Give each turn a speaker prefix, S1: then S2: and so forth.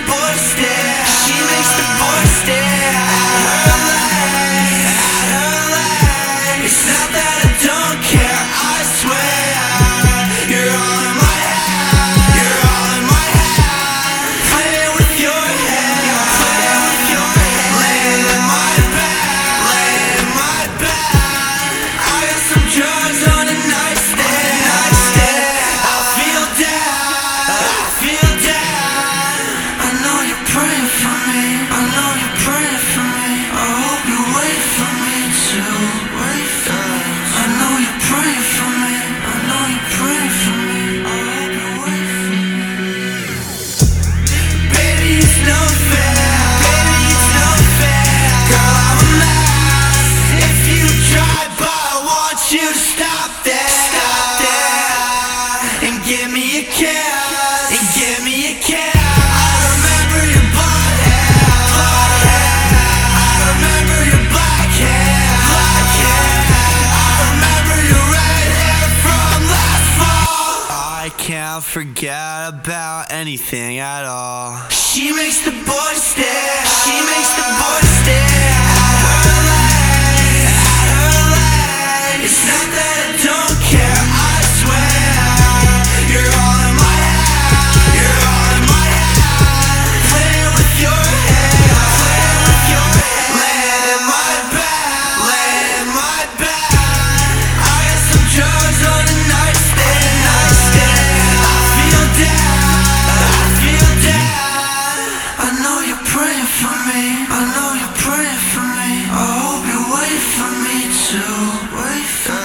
S1: boys stare. She makes the boys stare at her life. It's not that I don't care, I swear. You're all in my head. You're all in my head. Playing with your head. Playing with your head. Laying in my bed. Laying in my bed. I got some drugs on a nightstand. I feel dead. I feel dead. I know you're praying for me. I know you're praying for me. I hope you wait for me too. Wait for me. I know you're praying for me. I know you're praying for me. I hope you wait for me. Baby, it's no fair. Baby, it's no fair. Girl, I'm a mess if you try, but I want you to stop there. Stop there and give me a kiss. And give me a kiss. I remember your blonde hair. Blonde hair. I remember your black hair. Black hair. I remember your red hair from last fall. I can't forget about anything at all. She makes the boys stare. She makes the boys stare at her legs. At her legs. It's not that I don't care, I swear. You're all in my head. You're all in my head. Playing with your head. Playing with your head. Laying in my bed. Laying in my bed. I got some drugs on a nightstand. I feel dead. I feel dead. I know you're praying for me. I know you're praying for me. I hope you wait for me too. Wait for me.